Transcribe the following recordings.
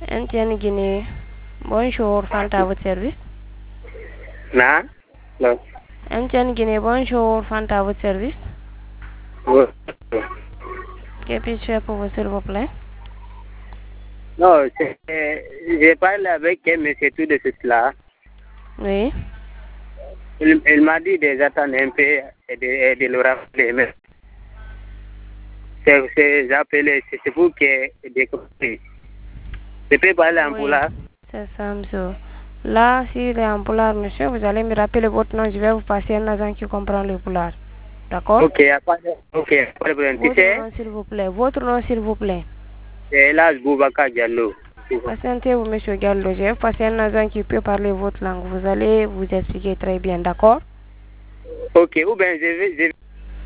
MTN Guinée, bonjour, Fanta à votre service. Non. Non. MTN Guinée, bonjour, Fanta à votre service. Oui. Que puis-je faire pour vous, s'il vous plaît? Non, j'ai parlé avec un monsieur tout de suite là. Oui. Il m'a dit de attendre un peu et de le rappeler. Mais c'est appelé, c'est vous qui avez compris. Je peux parler en poulard? C'est ça, monsieur. Là, s'il est en poulard, monsieur, vous allez me rappeler votre nom. Je vais vous passer un agent qui comprend le poulard. D'accord? Ok, pas de problème. Tu sais? Votre nom, s'il vous plaît. Votre nom, s'il vous plaît. C'est Elas Boubacar Diallo. Patientez-vous, monsieur Diallo. Je vais vous passer un agent qui peut parler votre langue. Vous allez vous expliquer très bien, d'accord? Ok, ou bien je vais...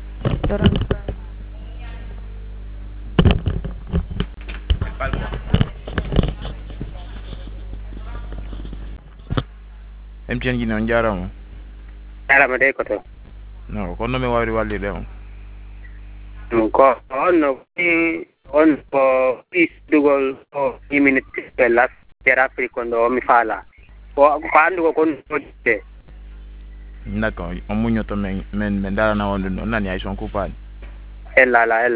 MTN Guinée on jarama. Jarama de koto. No, kono mi wawri wallide on. Ko on ko isdugol o minute pelas therapy kondo mi fala. Ko andu ko kon de. D'accord, on muñoto men darana wonde non nani ay son coupable. Ella.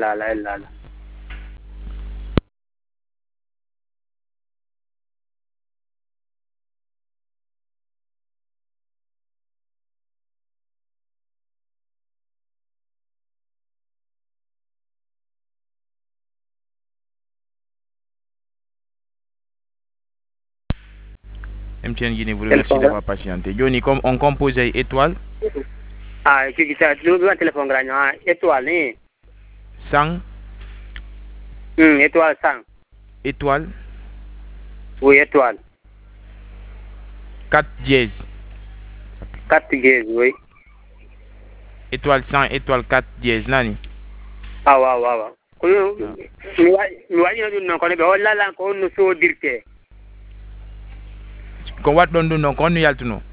MTN Guinée vous remercie d'avoir patienté. Johnny, comme on compose étoile. Ah, tu ça, tu veux un téléphone grand, étoile, ni? 100. Étoile 100. Étoile. Oui, étoile. 4 dièse. 4 dièse, oui. Étoile 100, étoile 4 dièse, nani? Ah, waaw. Mi waɗino ɗum noon kono ɓe hollala ko honno sodirte. Ko wat ɗon ɗum noon ko honno yaltuno?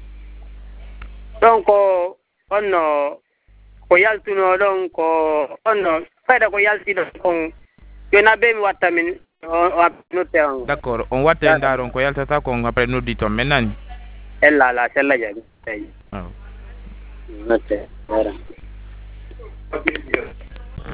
Donc honno ko yaltuno ɗon ko honno fayda ko yalti ɗon kon joni abe mi watta min notte on. D'accord, on watta en daron ko yaltata kon après noddi ton men nani? Ella sella jaɓi tawi. Oh. Notte.